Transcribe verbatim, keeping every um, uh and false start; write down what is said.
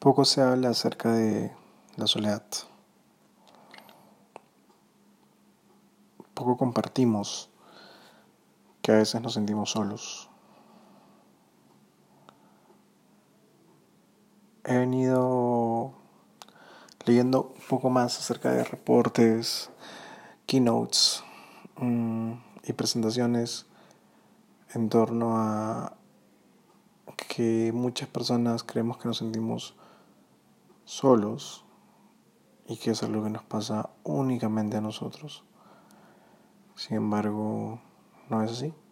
Poco se habla acerca de la soledad. Poco compartimos que a veces nos sentimos solos. He venido leyendo un poco más acerca de reportes, keynotes mmm, y presentaciones en torno a que muchas personas creemos que nos sentimos solos y que es algo que nos pasa únicamente a nosotros. Sin embargo, no es así.